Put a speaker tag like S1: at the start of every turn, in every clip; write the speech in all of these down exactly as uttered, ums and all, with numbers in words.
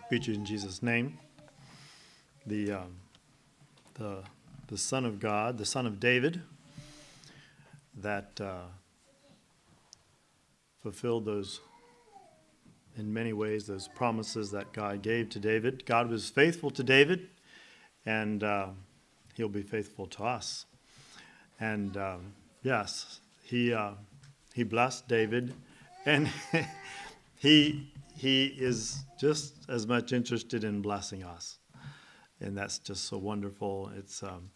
S1: Greet you in Jesus' name. The, um, the, the Son of God, the Son of David, that uh, fulfilled those, in many ways, those promises that God gave to David. God was faithful to David, and uh, he'll be faithful to us. And um, yes, he uh, he blessed David, and he he is just as much interested in blessing us, and that's just so wonderful. It's um,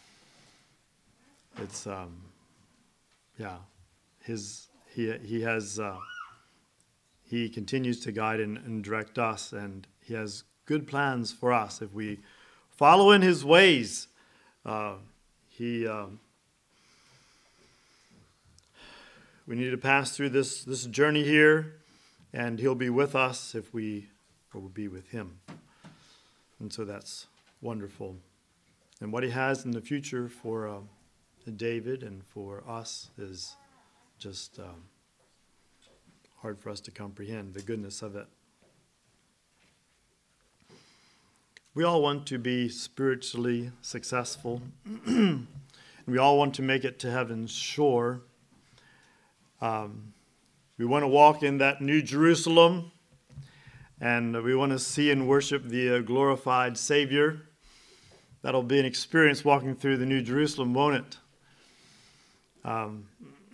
S1: it's um, yeah, his he he has uh, he continues to guide and, and direct us, and he has good plans for us if we follow in his ways. Uh, he. Um, We need to pass through this, this journey here, and he'll be with us if we will be with him. And so that's wonderful. And what he has in the future for uh, David and for us is just um, hard for us to comprehend, the goodness of it. We all want to be spiritually successful. And we all want to make it to heaven's shore. Um, we want to walk in that New Jerusalem, and we want to see and worship the uh, glorified Savior. That'll be an experience walking through the New Jerusalem, won't it? Um,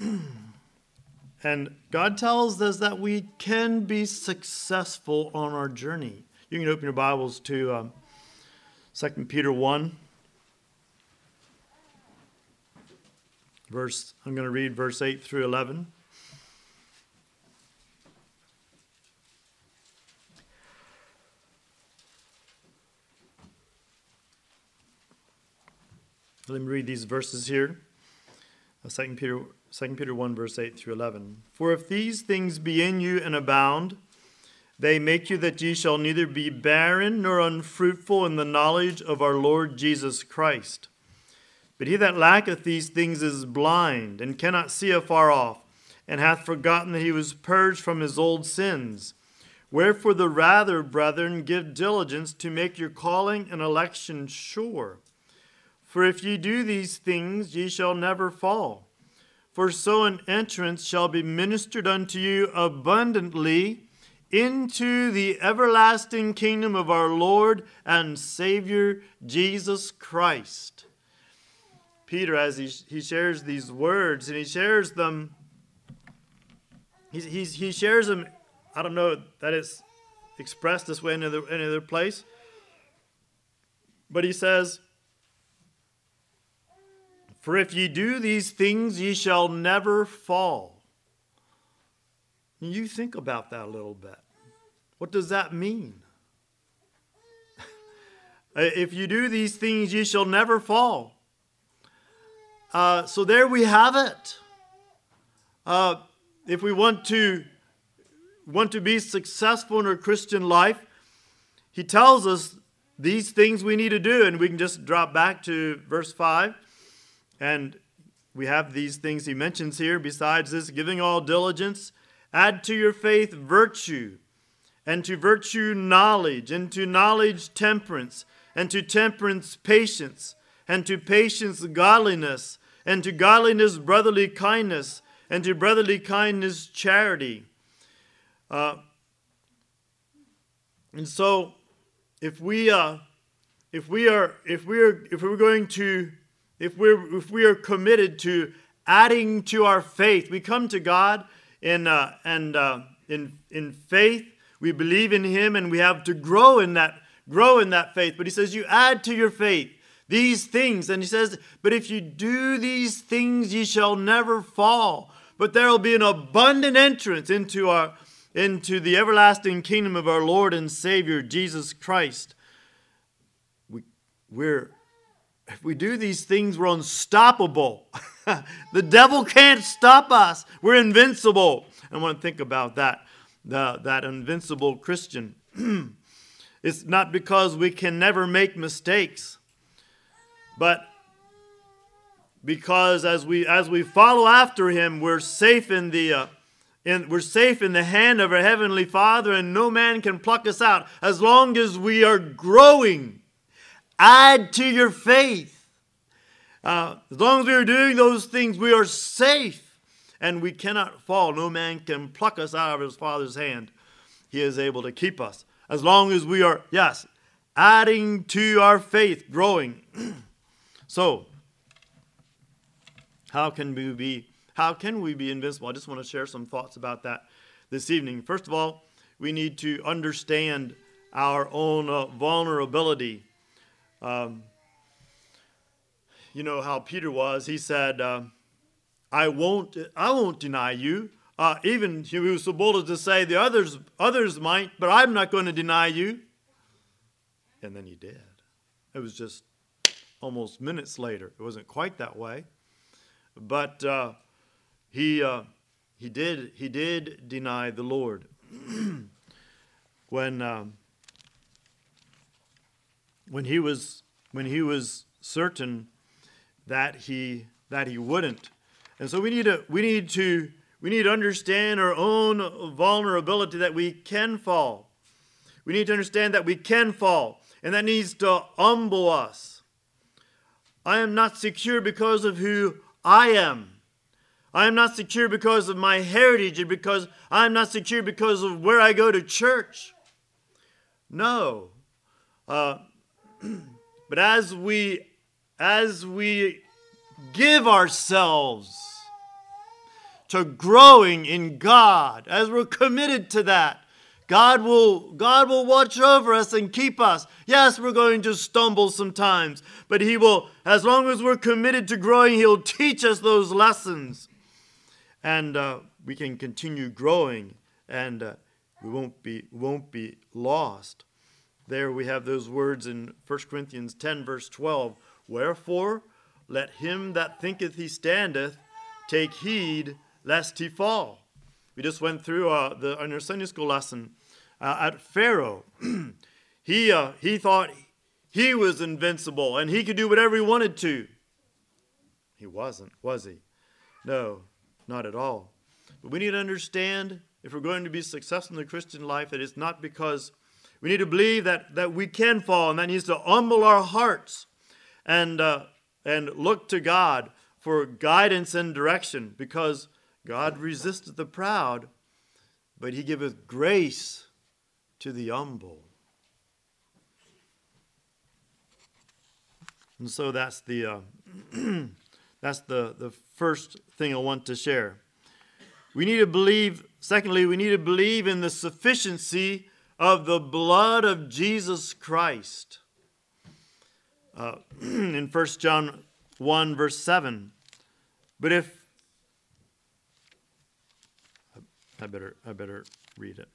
S1: and God tells us that we can be successful on our journey. You can open your Bibles to um, Second Peter one. Verse, I'm going to read verse eight through eleven. Let me read these verses here. Second Peter, Second Peter one, verse eight through eleven. For if these things be in you and abound, they make you that ye shall neither be barren nor unfruitful in the knowledge of our Lord Jesus Christ. But he that lacketh these things is blind, and cannot see afar off, and hath forgotten that he was purged from his old sins. Wherefore the rather, brethren, give diligence to make your calling and election sure. For if ye do these things, ye shall never fall. For so an entrance shall be ministered unto you abundantly into the everlasting kingdom of our Lord and Savior Jesus Christ. Peter, as he, he shares these words, and he shares them, he, he, he shares them, I don't know that it's expressed this way in any other, any other place, but he says, for if ye do these things, ye shall never fall. And you think about that a little bit. What does that mean? If you do these things, ye shall never fall. Uh, so there we have it. Uh, if we want to want to be successful in our Christian life, he tells us these things we need to do, and we can just drop back to verse five, and we have these things he mentions here. Besides this, giving all diligence, add to your faith virtue, and to virtue knowledge, and to knowledge temperance, and to temperance patience, and to patience godliness, and to godliness brotherly kindness, and to brotherly kindness charity. Uh, and so, if we uh, if we are if we are if we're going to if we're if we are committed to adding to our faith, we come to God in uh, and uh, in in faith. We believe in Him, and we have to grow in that grow in that faith. But He says, you add to your faith these things. And he says, but if you do these things, ye shall never fall. But there will be an abundant entrance into our into the everlasting kingdom of our Lord and Savior, Jesus Christ. We, we're, if we do these things, we're unstoppable. The devil can't stop us. We're invincible. I want to think about that, the, that invincible Christian. It's not because we can never make mistakes, but because as we as we follow after Him, we're safe in the uh, in, we're safe in the hand of our Heavenly Father, and no man can pluck us out as long as we are growing. Add to your faith. Uh, as long as we are doing those things, we are safe, and we cannot fall. No man can pluck us out of his Father's hand. He is able to keep us. As long as we are, yes, adding to our faith, growing. So, how can we be, how can we be invincible? I just want to share some thoughts about that this evening. First of all, we need to understand our own uh, vulnerability. Um, you know how Peter was. He said, uh, I won't, I won't deny you. Uh, even he was so bold as to say the others, others might, but I'm not going to deny you. And then he did. It was just almost minutes later. It wasn't quite that way. But uh, he uh, he did he did deny the Lord when um, when he was when he was certain that he that he wouldn't. And so we need to we need to we need to understand our own vulnerability, that we can fall. We need to understand that we can fall, and that needs to humble us. I am not secure because of who I am. I am not secure because of my heritage, and because I am not secure because of where I go to church. No. Uh, but as we, as we give ourselves to growing in God, as we're committed to that, God will, God will watch over us and keep us. Yes, we're going to stumble sometimes, but He will, as long as we're committed to growing, He'll teach us those lessons. And uh, we can continue growing, and uh, we won't be, won't be lost. There we have those words in First Corinthians ten, verse twelve. Wherefore, let him that thinketh he standeth take heed lest he fall. We just went through uh, the in our Sunday school lesson uh, at Pharaoh. he uh, he thought he was invincible and he could do whatever he wanted to. He wasn't, was he? No, not at all. But we need to understand, if we're going to be successful in the Christian life, that it's not because we need to believe that that we can fall, and that needs to humble our hearts and uh, and look to God for guidance and direction, because God resisteth the proud, but He giveth grace to the humble. And so that's the uh, that's the, the first thing I want to share. We need to believe, secondly, we need to believe in the sufficiency of the blood of Jesus Christ. Uh, in First John one, verse seven. But if I better, I better read it.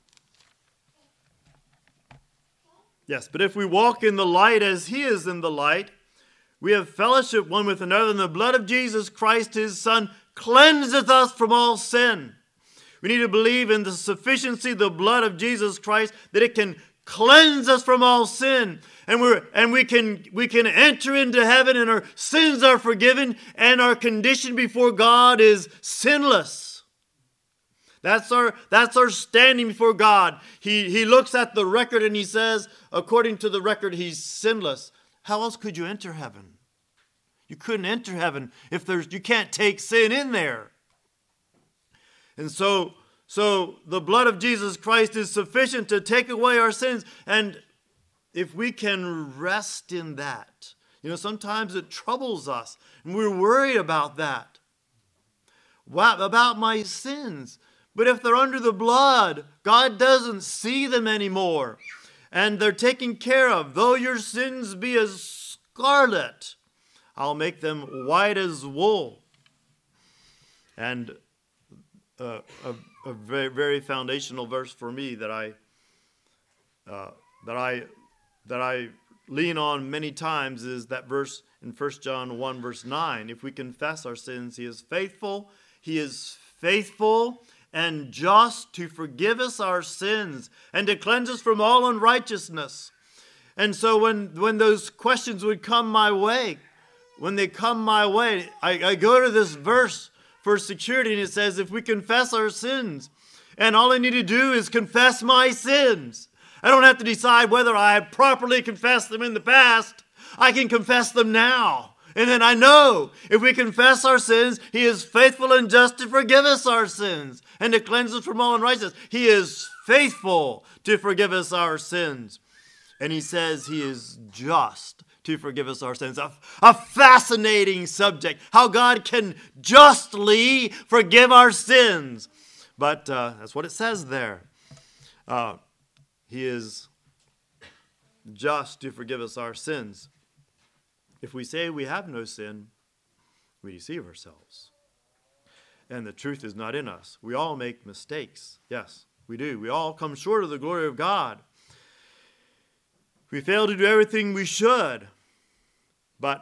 S1: Yes, but if we walk in the light as He is in the light, we have fellowship one with another, and the blood of Jesus Christ, His Son, cleanseth us from all sin. We need to believe in the sufficiency of the blood of Jesus Christ, that it can cleanse us from all sin, and we're and we can we can enter into heaven, and our sins are forgiven, and our condition before God is sinless. That's our, that's our standing before God. He, he looks at the record and He says, according to the record, He's sinless. How else could you enter heaven? You couldn't enter heaven if there's, you can't take sin in there. And so, so the blood of Jesus Christ is sufficient to take away our sins. And if we can rest in that, you know, sometimes it troubles us and we're worried about that. What about my sins? But if they're under the blood, God doesn't see them anymore. And they're taken care of. Though your sins be as scarlet, I'll make them white as wool. And uh, a, a very, very foundational verse for me that I uh, that I that I lean on many times is that verse in First John one, verse nine. If we confess our sins, He is faithful. He is faithful and just to forgive us our sins and to cleanse us from all unrighteousness. And so when, when those questions would come my way, when they come my way, I, I go to this verse for security, and it says, if we confess our sins, And all I need to do is confess my sins. I don't have to decide whether I have properly confessed them in the past. I can confess them now. And then I know if we confess our sins, He is faithful and just to forgive us our sins and to cleanse us from all unrighteousness. He is faithful to forgive us our sins. And He says He is just to forgive us our sins. A, a fascinating subject, how God can justly forgive our sins. But uh, that's what it says there. Uh, he is just to forgive us our sins. If we say we have no sin, we deceive ourselves. And the truth is not in us. We all make mistakes. Yes, we do. We all come short of the glory of God. We fail to do everything we should. But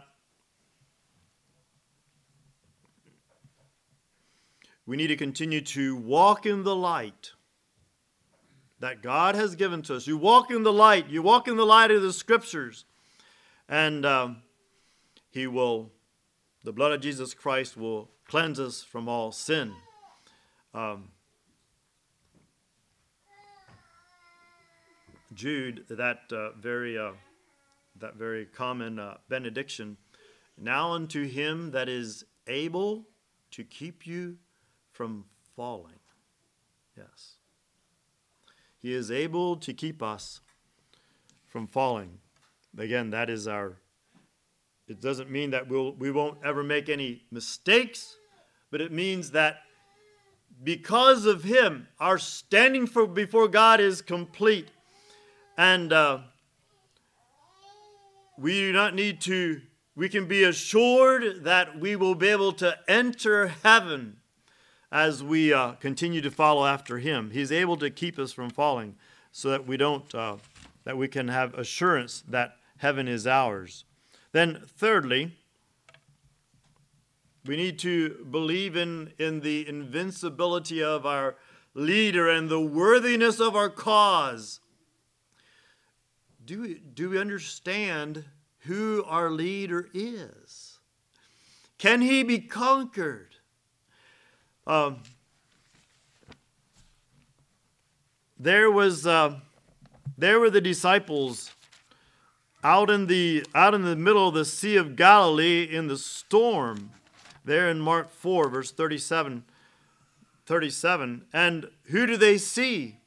S1: we need to continue to walk in the light that God has given to us. You walk in the light. You walk in the light of the Scriptures. And um, He will, the blood of Jesus Christ will cleanse us from all sin. Um, Jude, that uh, very uh, that very common uh, benediction. Now unto Him that is able to keep you from falling. Yes. He is able to keep us from falling. Again, that is our, it doesn't mean that we'll, we won't ever make any mistakes, but it means that because of Him, our standing for, before God is complete. And uh, we do not need to, we can be assured that we will be able to enter heaven as we uh, continue to follow after Him. He's able to keep us from falling so that we don't, uh, that we can have assurance that heaven is ours. Then thirdly, we need to believe in, in the invincibility of our leader and the worthiness of our cause. Do we, do we understand who our leader is? Can he be conquered? Um, there was, uh, there were the disciples out in the out in the middle of the Sea of Galilee in the storm. There in Mark four, verse thirty-seven, thirty-seven. And who do they see?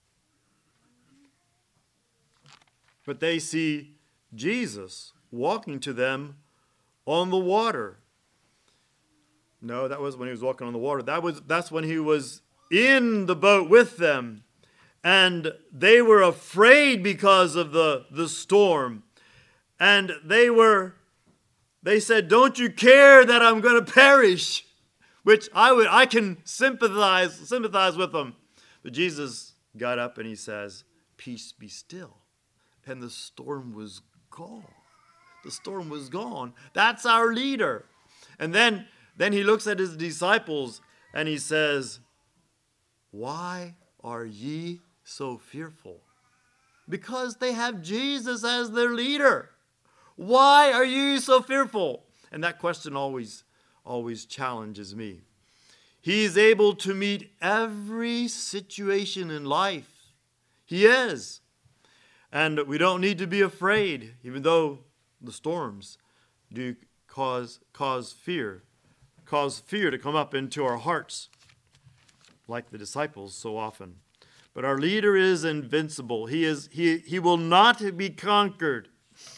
S1: But they see Jesus walking to them on the water. No, that was when He was walking on the water. That was that's when He was in the boat with them. And they were afraid because of the, the storm. And they were, they said, "Don't you care that I'm going to perish?" Which I would, I can sympathize, sympathize with them. But Jesus got up and He says, "Peace, be still." And the storm was gone. The storm was gone. That's our leader. And then, then He looks at His disciples and He says, "Why are ye so fearful?" Because they have Jesus as their leader. Why are you so fearful? And that question always, always challenges me. He is able to meet every situation in life. He is. And we don't need to be afraid, even though the storms do cause, cause fear, cause fear to come up into our hearts, like the disciples so often. But our leader is invincible. He is he he will not be conquered.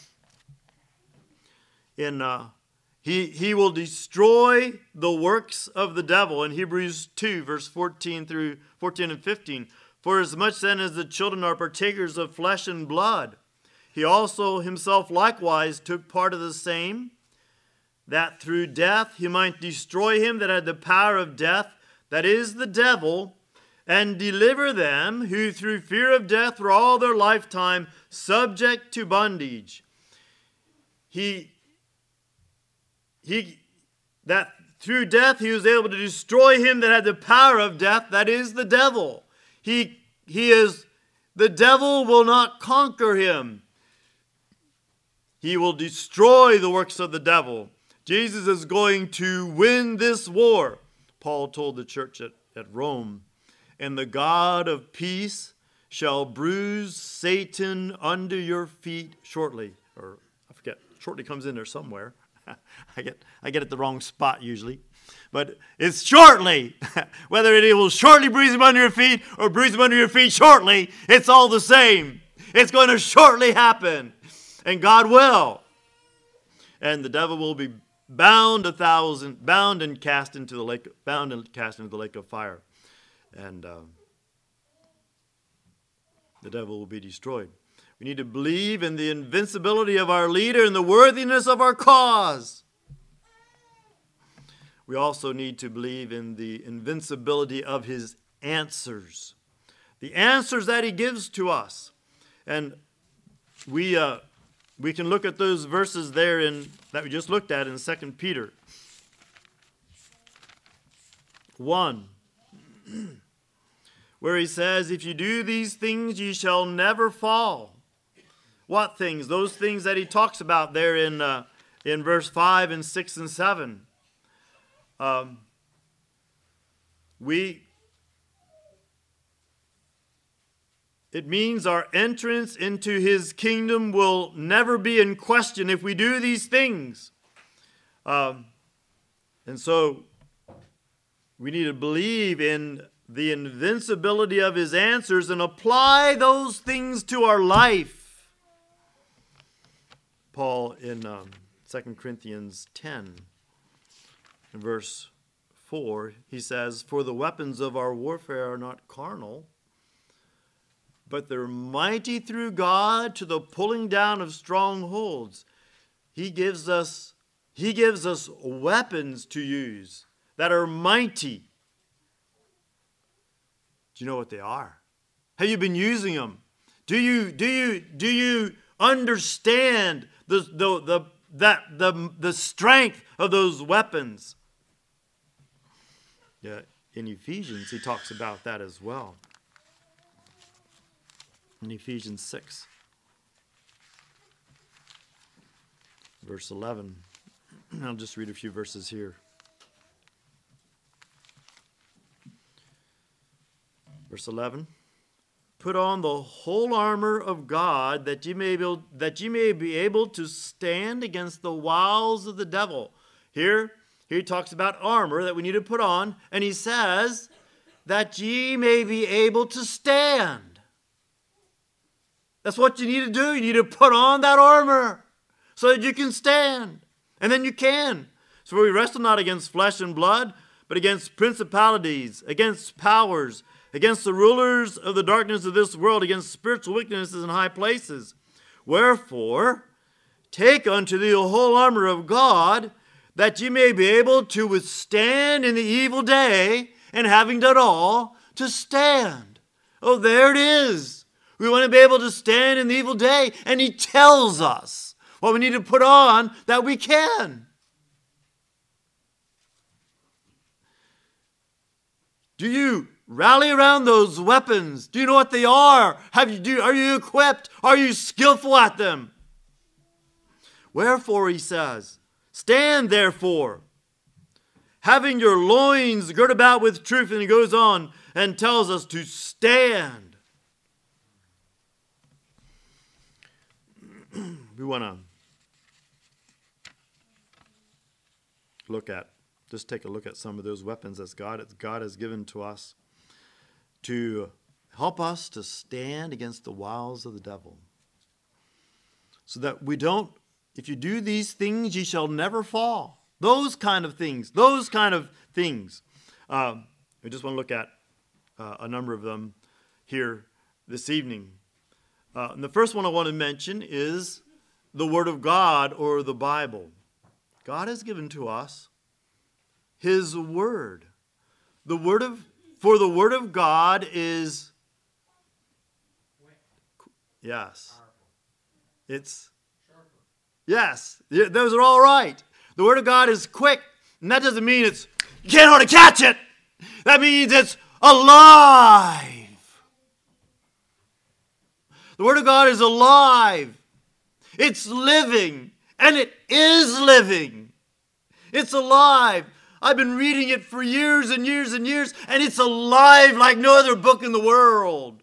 S1: In uh, he he will destroy the works of the devil in Hebrews two, verse fourteen through fourteen and fifteen. For as much then as the children are partakers of flesh and blood, He also Himself likewise took part of the same, that through death He might destroy him that had the power of death, that is the devil, and deliver them who through fear of death were all their lifetime subject to bondage. He, he, that through death He was able to destroy him that had the power of death, that is the devil. He, he is, the devil will not conquer him. He will destroy the works of the devil. Jesus is going to win this war, Paul told the church at, at Rome. and the God of peace shall bruise Satan under your feet shortly. Or I forget, shortly comes in there somewhere. I get I get it the wrong spot usually. But it's shortly. Whether it will shortly bruise him under your feet or bruise him under your feet shortly, it's all the same. It's going to shortly happen. And God will. And the devil will be bound a thousand, bound and cast into the lake, bound and cast into the lake of fire. And uh, the devil will be destroyed. We need to believe in the invincibility of our leader and the worthiness of our cause. We also need to believe in the invincibility of his answers. The answers that he gives to us. And we uh, we can look at those verses there in that we just looked at in Second Peter one. Where he says, if you do these things, ye shall never fall. What things? Those things that he talks about there in uh, in verse five and six and seven. Um, we, it means our entrance into his kingdom will never be in question if we do these things. Um, and so we need to believe in the invincibility of his answers and apply those things to our life. Paul in um, Second Corinthians ten. In verse four, he says, for the weapons of our warfare are not carnal, but they're mighty through God to the pulling down of strongholds. He gives us, he gives us weapons to use that are mighty. Do you know what they are? Have you been using them? Do you, do you, do you understand the, the, the, that, the, the strength of those weapons? Yeah, in Ephesians, he talks about that as well. In Ephesians six, verse eleven. I'll just read a few verses here. Verse eleven. Put on the whole armor of God, that ye may be able, that ye may be able to stand against the wiles of the devil. Here, Here he talks about armor that we need to put on, and he says that ye may be able to stand. That's what you need to do. You need to put on that armor so that you can stand. And then you can. So we wrestle not against flesh and blood, but against principalities, against powers, against the rulers of the darkness of this world, against spiritual weaknesses in high places. Wherefore, take unto thee the whole armor of God, that ye may be able to withstand in the evil day, and having done all, to stand. Oh, there it is. We want to be able to stand in the evil day, and he tells us what we need to put on that we can. Do you rally around those weapons? Do you know what they are? Have you do? Are you equipped? Are you skillful at them? Wherefore, he says, stand therefore, having your loins girt about with truth. And he goes on and tells us to stand. We want to look at, just take a look at some of those weapons that God, God has given to us to help us to stand against the wiles of the devil. So that we don't, if you do these things, ye shall never fall. Those kind of things, those kind of things. Um, I just want to look at uh, a number of them here this evening. Uh, and the first one I want to mention is the Word of God, or the Bible. God has given to us His Word. The Word of, for the Word of God is, yes, it's, yes, those are all right. The Word of God is quick, and that doesn't mean it's, you can't hardly catch it. That means it's alive. The Word of God is alive. It's living, and it is living. It's alive. I've been reading it for years and years and years, and it's alive like no other book in the world.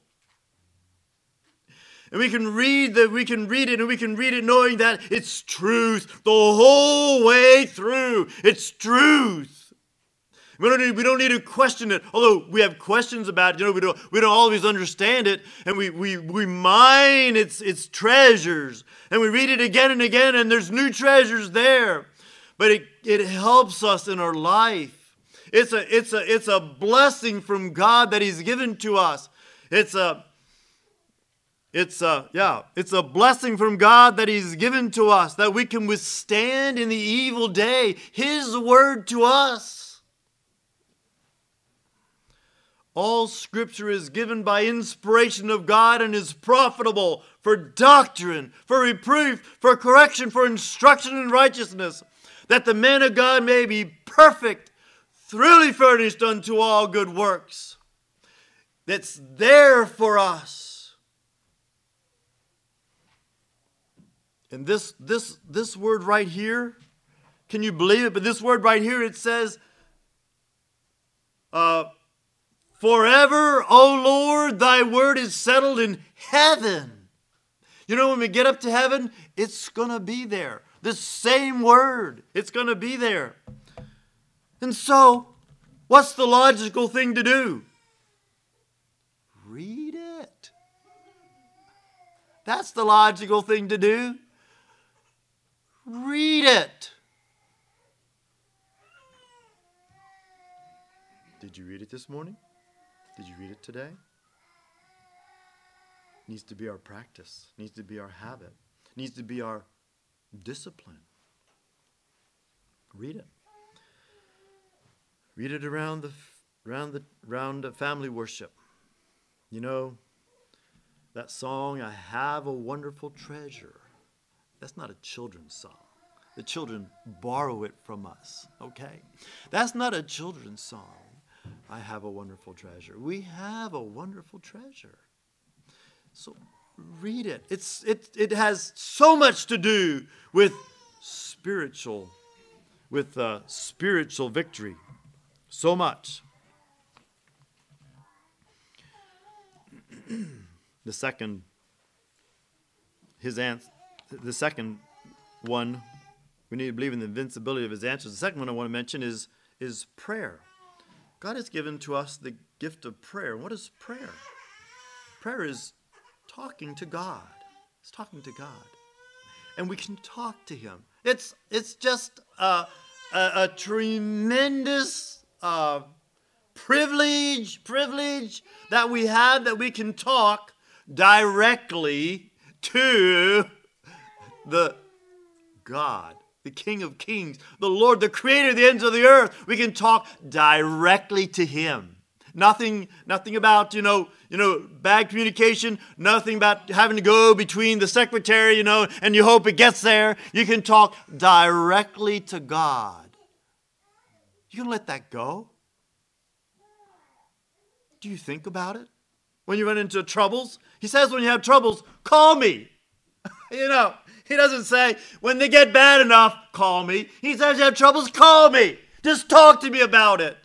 S1: And we can read that, we can read it, and we can read it knowing that it's truth the whole way through. It's truth. We don't need, we don't need to question it. Although we have questions about it, you know, we don't we don't always understand it, and we we we mine its its treasures, and we read it again and again, and there's new treasures there. But it it helps us in our life. It's a it's a it's a blessing from God that He's given to us. It's a It's a, yeah, it's a blessing from God that He's given to us, that we can withstand in the evil day. His word to us. All Scripture is given by inspiration of God and is profitable for doctrine, for reproof, for correction, for instruction in righteousness, that the man of God may be perfect, thoroughly furnished unto all good works. That's there for us. And this, this, this word right here, can you believe it? But this word right here, it says, uh, forever, O Lord, thy word is settled in heaven. You know, when we get up to heaven, it's going to be there. This same word, it's going to be there. And so, what's the logical thing to do? Read it. That's the logical thing to do. Read it. Did you read it this morning? Did you read it today? It needs to be our practice. It needs to be our habit. It needs to be our discipline. Read it. Read it around the around the around the family worship. You know, that song, I have a wonderful treasure. That's not a children's song. The children borrow it from us, okay? That's not a children's song. I have a wonderful treasure. We have a wonderful treasure. So read it. It's it it has so much to do with spiritual, with uh, spiritual victory. So much. The second, his answer. The second one, we need to believe in the invincibility of his answers. The second one I want to mention is, is prayer. God has given to us the gift of prayer. What is prayer? Prayer is talking to God. It's talking to God. And we can talk to Him. It's, it's just a, a, a tremendous uh, privilege, privilege that we have, that we can talk directly to the God, the King of Kings, the Lord, the Creator of the ends of the earth. We can talk directly to Him. Nothing, nothing about, you know, you know, bad communication. Nothing about having to go between the secretary, you know, and you hope it gets there. You can talk directly to God. You can let that go. Do you think about it? When you run into troubles, He says when you have troubles, call me. You know, He doesn't say, when they get bad enough, call me. He says, you have troubles, call me. Just talk to me about it.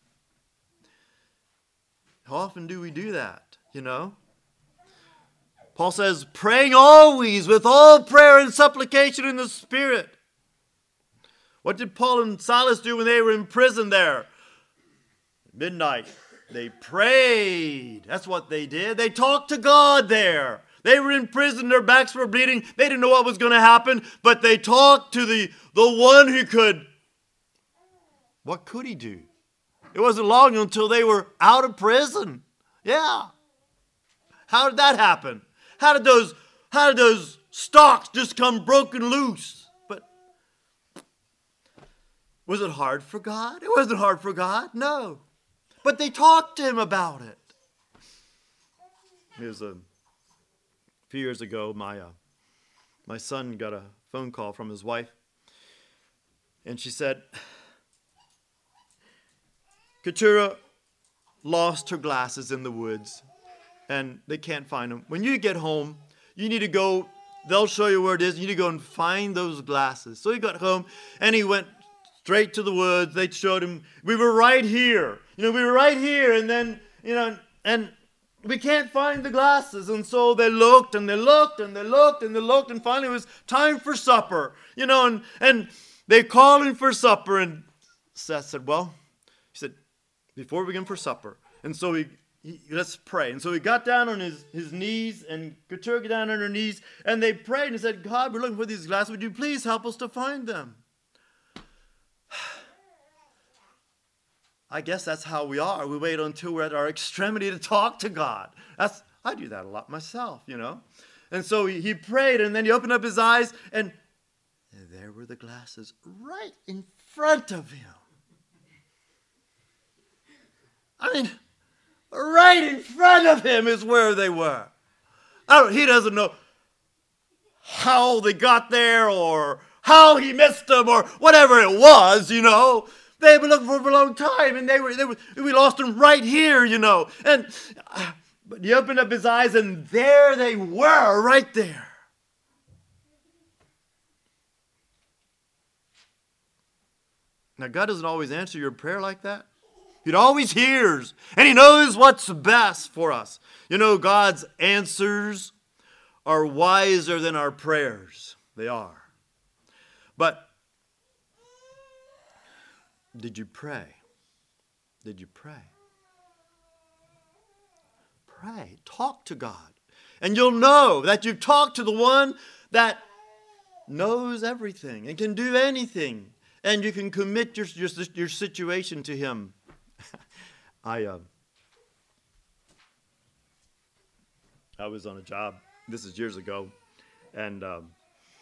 S1: How often do we do that, you know? Paul says, praying always with all prayer and supplication in the Spirit. What did Paul and Silas do when they were in prison there? Midnight, they prayed. That's what they did. They talked to God there. They were in prison, their backs were bleeding. They didn't know what was going to happen, but they talked to the, the one who could. What could He do? It wasn't long until they were out of prison. Yeah. How did that happen? How did those, how did those stocks just come broken loose? But was it hard for God? It wasn't hard for God, no. But they talked to Him about it. It was a A few years ago, my uh, my son got a phone call from his wife, and she said, Keturah lost her glasses in the woods, and they can't find them. When you get home, you need to go, they'll show you where it is, you need to go and find those glasses. So he got home, and he went straight to the woods. They showed him, we were right here. You know, we were right here. And then, you know, and we can't find the glasses. And so they looked and they looked and they looked and they looked. And finally it was time for supper. You know, and, and they called him for supper. And Seth said, well, he said, before we begin for supper. And so he, he let's pray. And so he got down on his, his knees, and Keturah got down on her knees. And they prayed and said, God, we're looking for these glasses. Would you please help us to find them? I guess that's how we are. We wait until we're at our extremity to talk to God. That's I do that a lot myself, you know. And so he, he prayed, and then he opened up his eyes, and there were the glasses right in front of him. I mean, right in front of him is where they were. I don't, he doesn't know how they got there or how he missed them or whatever it was, you know. They've been looking for him for a long time, and they were, they were, we lost him right here, you know. And uh, but he opened up his eyes, and there they were, right there. Now, God doesn't always answer your prayer like that. He always hears, and he knows what's best for us. You know, God's answers are wiser than our prayers. They are. But did you pray? Did you pray? Pray. Talk to God. And you'll know that you've talked to the one that knows everything and can do anything. And you can commit your, your, your situation to him. I, uh, I was on a job, this is years ago, and um,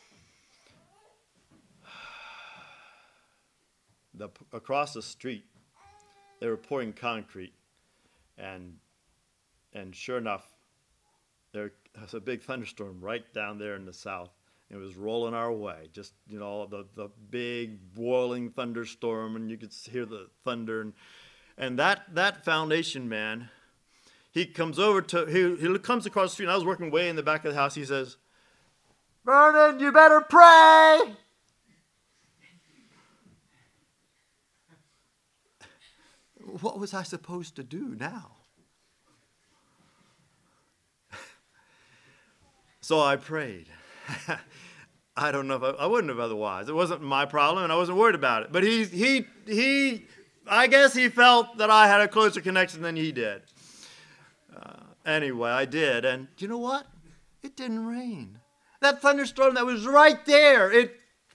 S1: the, across the street, they were pouring concrete, and and sure enough, there was a big thunderstorm right down there in the south. It was rolling our way, just, you know, the, the big boiling thunderstorm, and you could hear the thunder. And, and that, that foundation man, he comes over to, he, he comes across the street, and I was working way in the back of the house. He says, Vernon, you better pray. What was I supposed to do now? So I prayed. I don't know if I, I wouldn't have otherwise. It wasn't my problem, and I wasn't worried about it. But he, he, he, I guess he felt that I had a closer connection than he did. Uh, anyway, I did, and you know what? It didn't rain. That thunderstorm that was right there, it.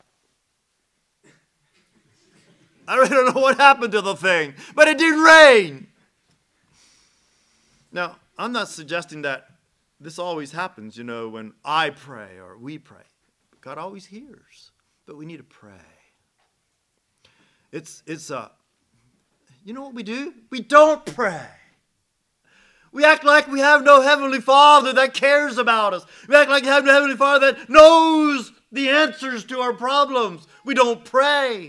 S1: I really don't know what happened to the thing, but it did rain. Now, I'm not suggesting that this always happens, you know, when I pray or we pray. God always hears, but we need to pray. It's, it's, uh, you know what we do? We don't pray. We act like we have no Heavenly Father that cares about us. We act like we have no Heavenly Father that knows the answers to our problems. We don't pray.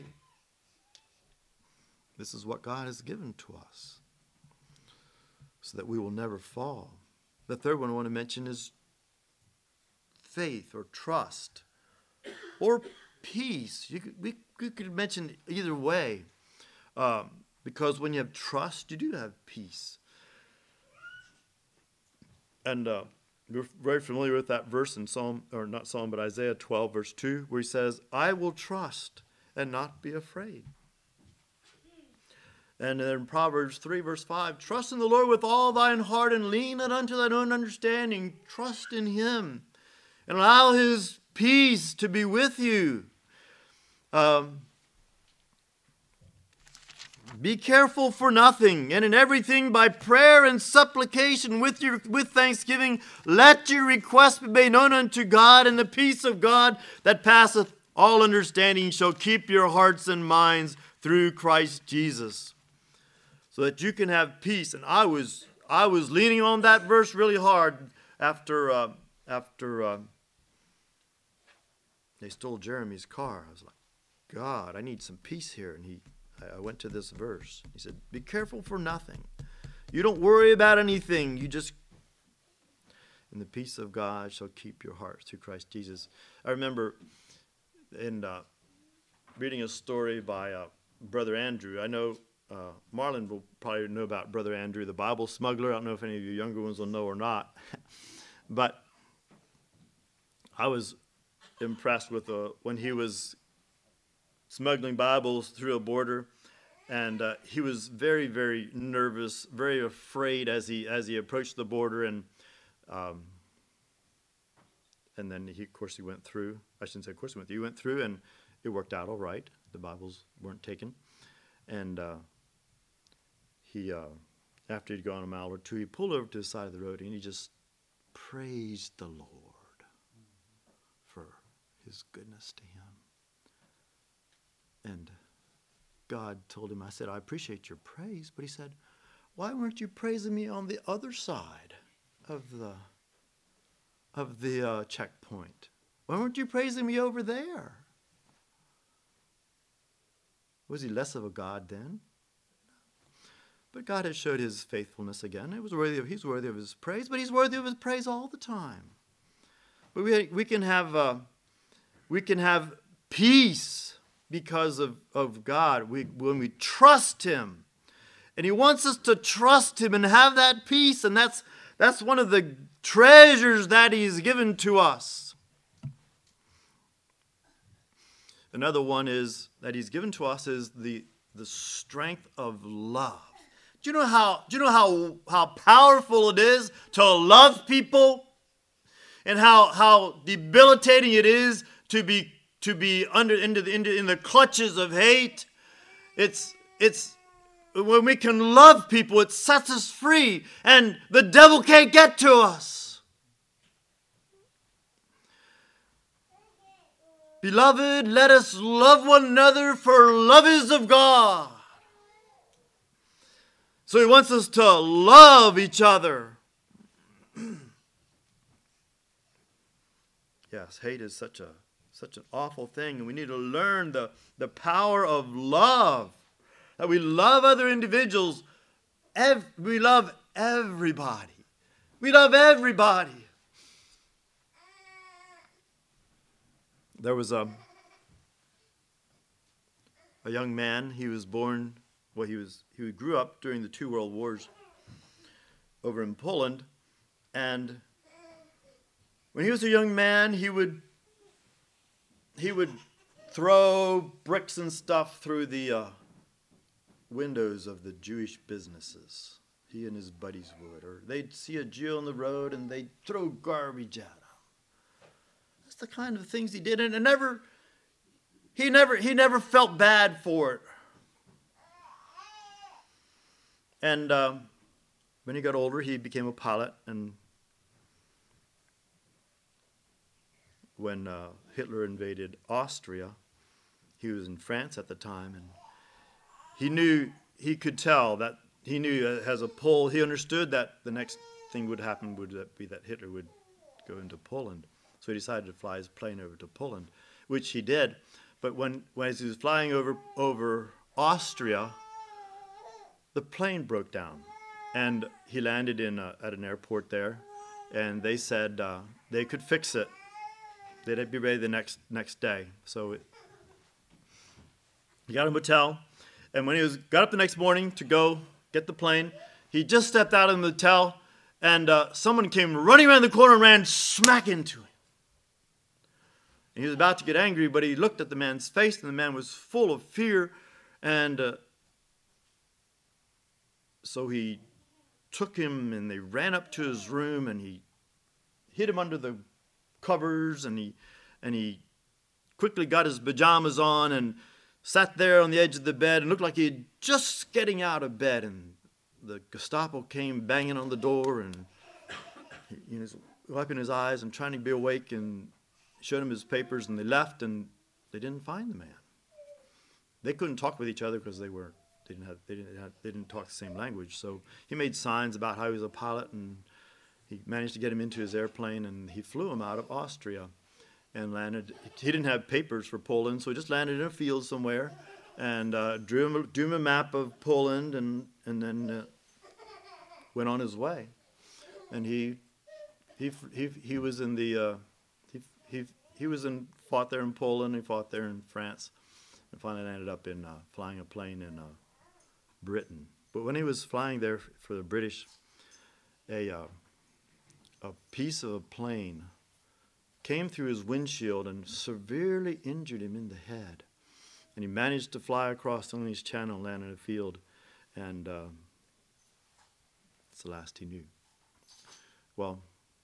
S1: This is what God has given to us so that we will never fall. The third one I want to mention is faith or trust or peace. You could, we, we could mention either way, um, because when you have trust, you do have peace. And uh, we're very familiar with that verse in Psalm, or not Psalm, but Isaiah twelve, verse two, where he says, I will trust and not be afraid. And in Proverbs three, verse five, trust in the Lord with all thine heart and lean not unto thine own understanding. Trust in him and allow his peace to be with you. Um, be careful for nothing, and in everything by prayer and supplication with your with thanksgiving, let your requests be made known unto God, and the peace of God that passeth all understanding shall keep your hearts and minds through Christ Jesus. So that you can have peace. And I was I was leaning on that verse really hard after uh, after uh, they stole Jeremy's car. I was like, God, I need some peace here. And he, I went to this verse. He said, be careful for nothing. You don't worry about anything. You just, and the peace of God shall keep your hearts through Christ Jesus. I remember in uh, reading a story by uh, Brother Andrew. I know uh, Marlon will probably know about Brother Andrew, the Bible smuggler. I don't know if any of you younger ones will know or not. But I was impressed with uh, when he was smuggling Bibles through a border, and uh, he was very, very nervous, very afraid as he as he approached the border, and um, and then he, of course, he went through. I shouldn't say, of course, he went through. He went through, and it worked out all right. The Bibles weren't taken, and uh, he, uh, after he'd gone a mile or two, he pulled over to the side of the road, and he just praised the Lord for his goodness to him. And God told him, I said, I appreciate your praise, but he said, why weren't you praising me on the other side of the of the uh, checkpoint? Why weren't you praising me over there? Was he less of a God then? But God has showed his faithfulness again. It was worthy of, he's worthy of his praise, but he's worthy of his praise all the time. But we, we can have uh, we can have peace because of, of God we, when we trust him. And he wants us to trust him and have that peace, and that's that's one of the treasures that he's given to us. Another one is that he's given to us is the the strength of love. Do you know how do you know how how powerful it is to love people, and how how debilitating it is to be to be under into the into in the clutches of hate? It's it's when we can love people, it sets us free, and the devil can't get to us. Beloved, let us love one another, for love is of God. So he wants us to love each other. Yes, hate is such a such an awful thing, and we need to learn the, the power of love. That we love other individuals. Ev- we love everybody. We love everybody. There was a, a young man. He was born, well, he was he grew up during the two world wars over in Poland. And when he was a young man, he would he would throw bricks and stuff through the uh, windows of the Jewish businesses. He and his buddies would. Or they'd see a Jew on the road and they'd throw garbage at him. That's the kind of things he did. And it never, he never, he never felt bad for it. And um, when he got older, he became a pilot. And when uh, Hitler invaded Austria, he was in France at the time, and he knew, he could tell that, he knew as a Pole, he understood that the next thing would happen would be that Hitler would go into Poland. So he decided to fly his plane over to Poland, which he did. But when, when as he was flying over, over Austria, the plane broke down. And he landed in a, at an airport there, and they said uh, they could fix it. They'd be ready the next next day. So it, he got a hotel, and when he was got up the next morning to go get the plane, he just stepped out of the hotel, and uh, someone came running around the corner and ran smack into him. And he was about to get angry, but he looked at the man's face, and the man was full of fear, and uh, so he took him, and they ran up to his room, and he hid him under the covers, and he and he quickly got his pajamas on and sat there on the edge of the bed and looked like he had just getting out of bed, and the Gestapo came banging on the door, and he, you know, wiping his eyes and trying to be awake, and showed him his papers, and they left, and they didn't find the man. They couldn't talk with each other because they were they didn't have they didn't have, they didn't talk the same language. So he made signs about how he was a pilot, and he managed to get him into his airplane, and he flew him out of Austria and landed. He didn't have papers for Poland, so he just landed in a field somewhere and uh, drew, him, drew him a map of Poland, and, and then uh, went on his way. And he he he he was in the uh, he he he was in fought there in Poland. He fought there in France, and finally ended up in uh, flying a plane in uh, Britain. But when he was flying there for the British, a uh, a piece of a plane came through his windshield and severely injured him in the head. And he managed to fly across the English Channel and land in a field. And uh, it's the last he knew. Well,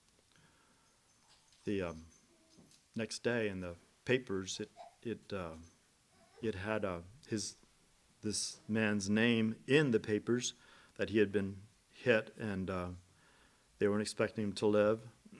S1: the um, next day in the papers, it it uh, it had uh, his this man's name in the papers that he had been hit, and uh, they weren't expecting him to live.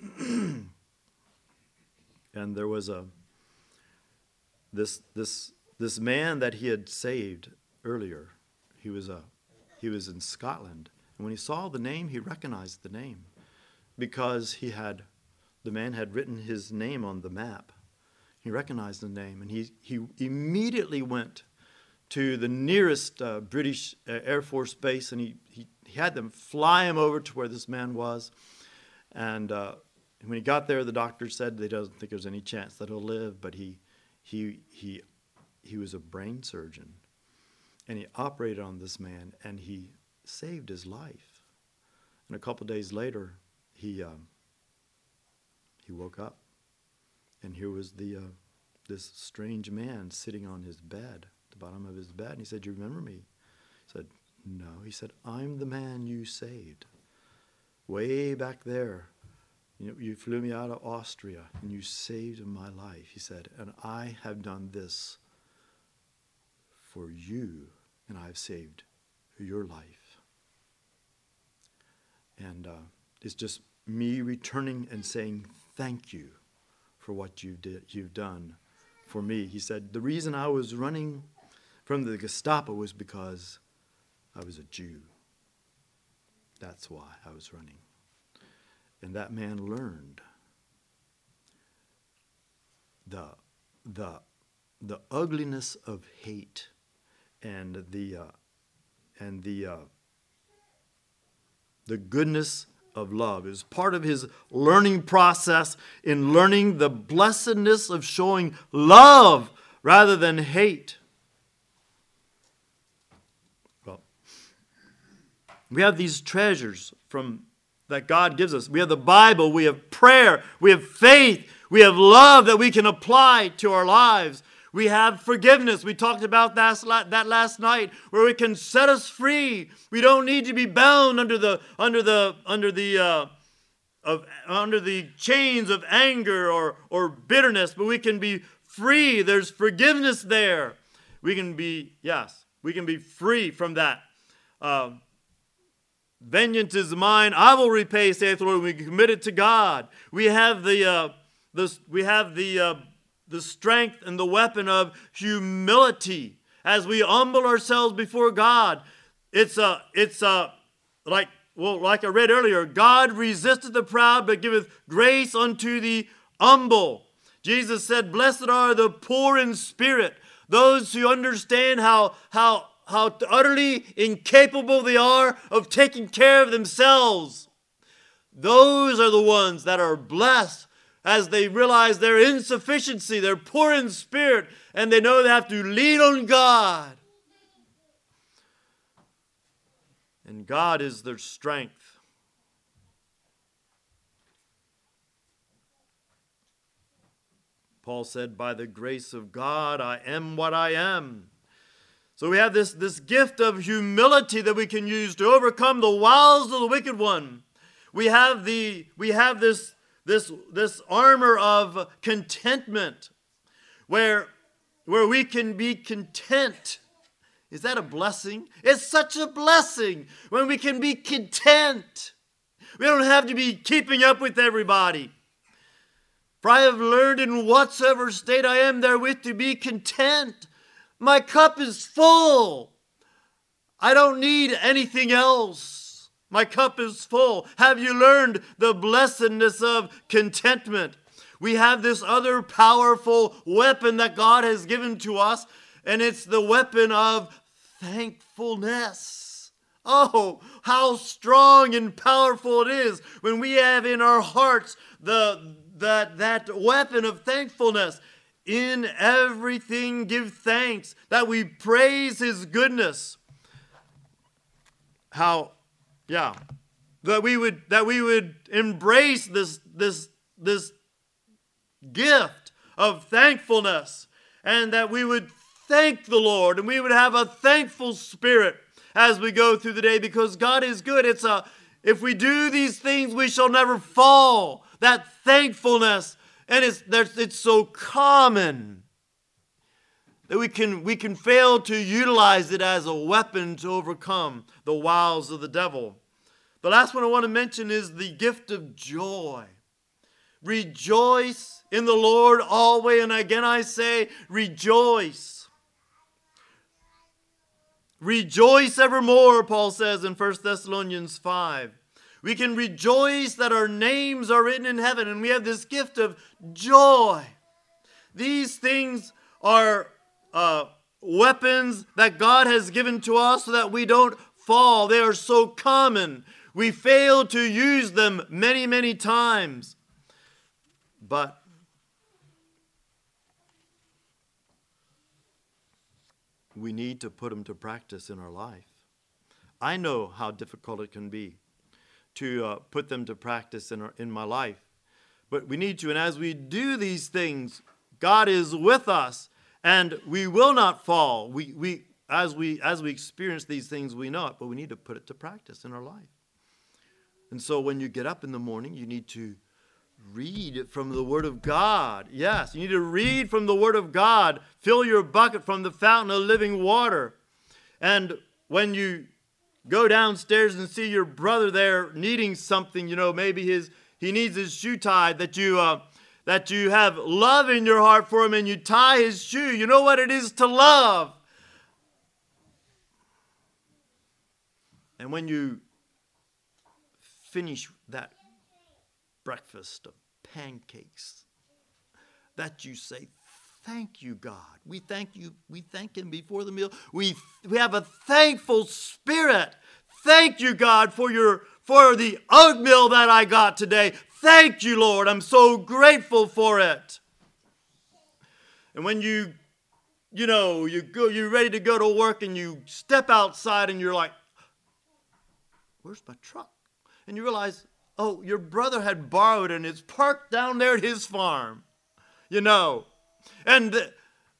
S1: And there was a this this this man that he had saved earlier. He was a he was in Scotland, and when he saw the name, he recognized the name because he had the man had written his name on the map. He recognized the name, and he he immediately went to the nearest uh, British uh, Air Force base, and he, he he had them fly him over to where this man was, and. Uh, And when he got there, the doctor said they doesn't think there's any chance that he'll live, but he, he, he, he was a brain surgeon, and he operated on this man, and he saved his life. And a couple days later, he, um, he woke up, and here was the, uh, this strange man sitting on his bed, at the bottom of his bed, and he said, "Do you remember me?" He said, "No." He said, "I'm the man you saved, way back there. You, you flew me out of Austria, and you saved my life," he said, "and I have done this for you, and I've saved your life." And uh, it's just me returning and saying thank you for what you did, you've done for me. He said, the reason I was running from the Gestapo was because I was a Jew. That's why I was running. And that man learned the the the ugliness of hate and the uh, and the uh, the goodness of love. It was part of his learning process in learning the blessedness of showing love rather than hate. Well, we have these treasures from that God gives us. We have the Bible, we have prayer, we have faith, we have love that we can apply to our lives. We have forgiveness. We talked about that, that last night, where it can set us free. We don't need to be bound under the under the under the uh, of under the chains of anger or or bitterness, but we can be free. There's forgiveness there. We can be yes, we can be free from that. Uh, Vengeance is mine; I will repay, saith the Lord. We commit it to God. We have the uh, the we have the uh, the strength and the weapon of humility as we humble ourselves before God. It's a it's a like well like I read earlier. God resisteth the proud, but giveth grace unto the humble. Jesus said, "Blessed are the poor in spirit, those who understand how how." how utterly incapable they are of taking care of themselves. Those are the ones that are blessed as they realize their insufficiency. They're poor in spirit, and they know they have to lean on God. And God is their strength. Paul said, "By the grace of God, I am what I am." So we have this, this gift of humility that we can use to overcome the wiles of the wicked one. We have the we have this this this armor of contentment, where where we can be content. Is that a blessing? It's such a blessing when we can be content. We don't have to be keeping up with everybody. For I have learned in whatsoever state I am therewith to be content. My cup is full. I don't need anything else. My cup is full. Have you learned the blessedness of contentment? We have this other powerful weapon that God has given to us, and it's the weapon of thankfulness. Oh, how strong and powerful it is when we have in our hearts the that, that weapon of thankfulness. in everything give thanks, that we praise his goodness. How, yeah, that we would that we would embrace this this this gift of thankfulness, and that we would thank the Lord, and we would have a thankful spirit as we go through the day, because God is good. It's a if we do these things, we shall never fall. That thankfulness, and it's it's so common that we can we can fail to utilize it as a weapon to overcome the wiles of the devil. The last one I want to mention is the gift of joy. Rejoice in the Lord always, and again I say, rejoice. Rejoice evermore, Paul says in First Thessalonians five. We can rejoice that our names are written in heaven, and we have this gift of joy. These things are uh, weapons that God has given to us so that we don't fall. They are so common. We fail to use them many, many times. But we need to put them to practice in our life. I know how difficult it can be to uh, put them to practice in, our, in my life. But we need to, and as we do these things, God is with us, and we will not fall. We, we, as we, as we experience these things, we know it, but we need to put it to practice in our life. And so when you get up in the morning, you need to read from the Word of God. Yes, you need to read from the Word of God. Fill your bucket from the fountain of living water. And when you go downstairs and see your brother there needing something, you know, maybe his he needs his shoe tied, that you uh, that you have love in your heart for him and you tie his shoe. You know what it is to love. And when you finish that breakfast of pancakes, that you say, thank you, God. We thank you. We thank him before the meal. We, we have a thankful spirit. Thank you, God, for your for the oatmeal that I got today. Thank you, Lord. I'm so grateful for it. And when you, you know, you go, you're ready to go to work and you step outside and you're like, where's my truck? And you realize, oh, your brother had borrowed it and it's parked down there at his farm. You know. And the,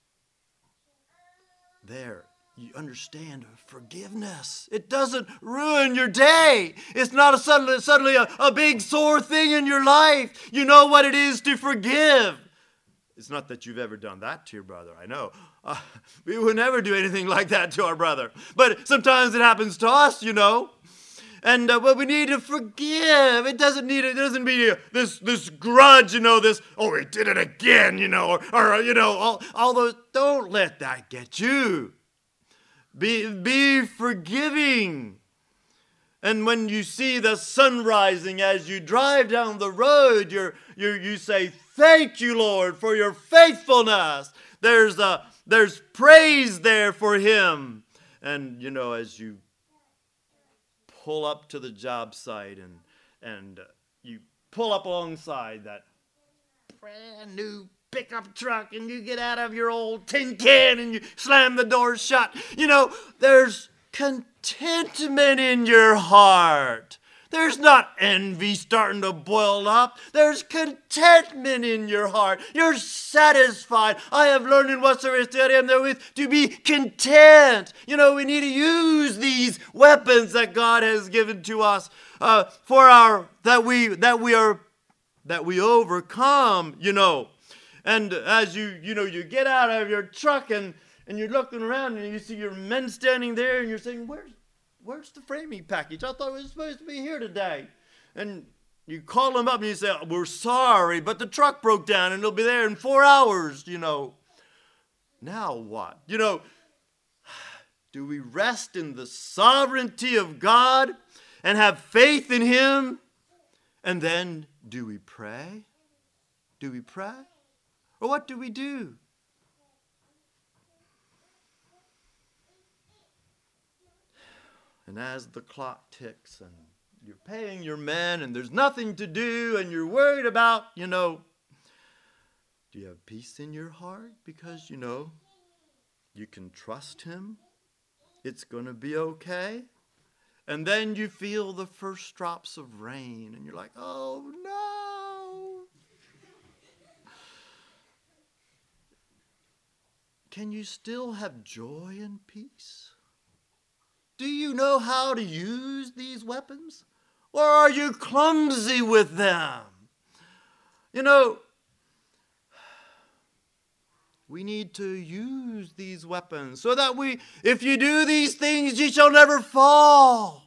S1: there, you understand forgiveness. It doesn't ruin your day. It's not a suddenly, suddenly a, a big sore thing in your life. You know what it is to forgive. It's not that you've ever done that to your brother. I know. Uh, we would never do anything like that to our brother. But sometimes it happens to us, you know. And uh, well, we need to forgive. It doesn't need. It doesn't mean this this grudge, you know. This oh, he did it again, you know, or, or you know, all all those. Don't let that get you. Be be forgiving. And when you see the sun rising as you drive down the road, you you you say, "Thank you, Lord, for your faithfulness." There's a there's praise there for Him, and you know as you pull up to the job site and and uh, you pull up alongside that brand new pickup truck and you get out of your old tin can and you slam the door shut. You know, there's contentment in your heart. There's not envy starting to boil up. There's contentment in your heart. You're satisfied. I have learned in whatsoever study I am therewith to be content. You know, we need to use these weapons that God has given to us uh, for our that we that we are that we overcome. You know, and as you you know you get out of your truck and and you're looking around and you see your men standing there and you're saying, "Where's Where's the framing package? I thought it was supposed to be here today." And you call them up and you say, "We're sorry, but the truck broke down and it'll be there in four hours, you know." Now what? You know, do we rest in the sovereignty of God and have faith in Him? And then do we pray? Do we pray? Or what do we do? And as the clock ticks and you're paying your men and there's nothing to do and you're worried about, you know,
S2: Do you have peace in your heart? Because, you know, you can trust him. It's going to be okay. And then you feel the first drops of rain, and you're like, oh no. Can you still have joy and peace? Do you know how to use these weapons? Or are you clumsy with them? You know, we need to use these weapons so that we, if you do these things, ye shall never fall.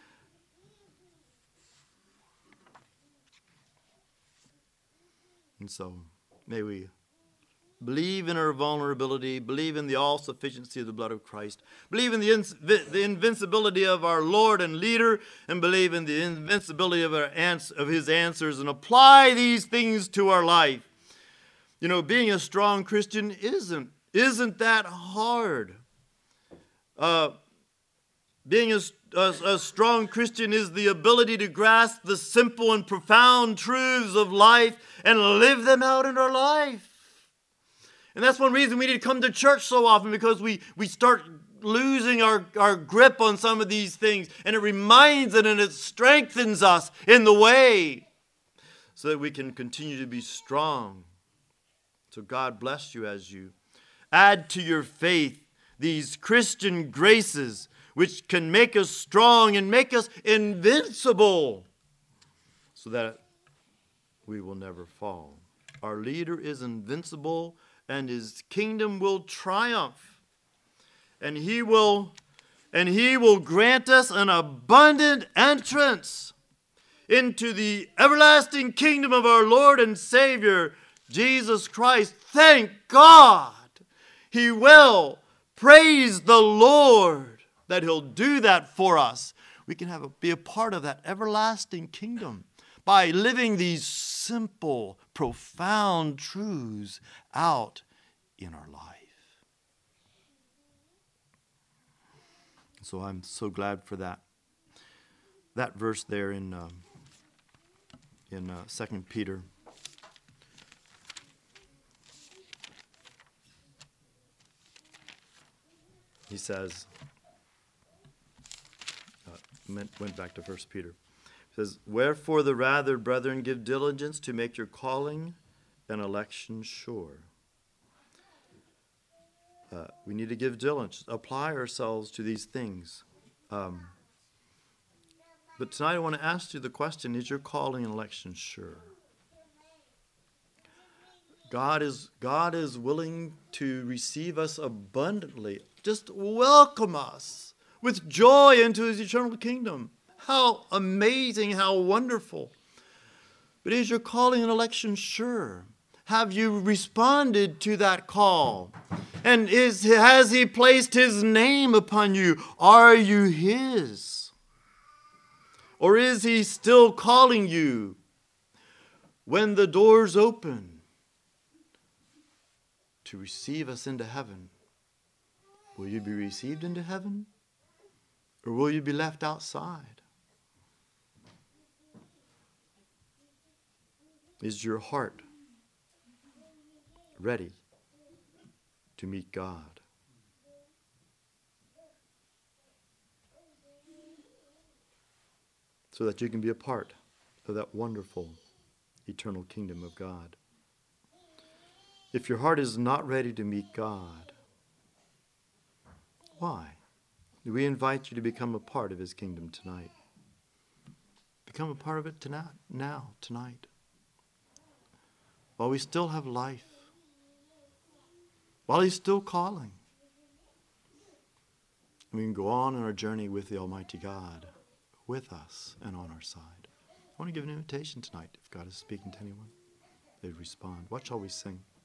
S2: And so, may we believe in our vulnerability, believe in the all-sufficiency of the blood of Christ, believe in the, ins- the invincibility of our Lord and leader, and believe in the invincibility of, our ans- of his answers, and apply these things to our life. You know, being a strong Christian isn't, isn't that hard. Uh, being a, a, a strong Christian is the ability to grasp the simple and profound truths of life and live them out in our life. And that's one reason we need to come to church so often, because we, we start losing our, our grip on some of these things. And it reminds us and it strengthens us in the way so that we can continue to be strong. So God bless you as you add to your faith these Christian graces which can make us strong and make us invincible so that we will never fall. Our leader is invincible, and his kingdom will triumph. And he will, and he will grant us an abundant entrance into the everlasting kingdom of our Lord and Savior, Jesus Christ. Thank God. He will. Praise the Lord that he'll do that for us. We can have a, be a part of that everlasting kingdom by living these simple, profound truths out in our life. So I'm so glad for that. That verse there in um, in uh, Second Peter. He says, uh, went back to First Peter. It says, wherefore the rather, brethren, give diligence to make your calling and election sure. Uh, we need to give diligence, apply ourselves to these things. Um, but tonight I want to ask you the question, is your calling and election sure? God is, God is willing to receive us abundantly. Just welcome us with joy into his eternal kingdom. How amazing, how wonderful. But is your calling and election sure? Have you responded to that call? And is, has he placed his name upon you? Are you his? Or is he still calling you when the doors open to receive us into heaven? Will you be received into heaven? Or will you be left outside? Is your heart ready to meet God? So that you can be a part of that wonderful eternal kingdom of God. If your heart is not ready to meet God, why? We invite you to become a part of his kingdom tonight. Become a part of it tonight, now, tonight. While we still have life. While he's still calling. We can go on in our journey with the Almighty God, with us and on our side. I want to give an invitation tonight, if God is speaking to anyone, they'd respond. What shall we sing?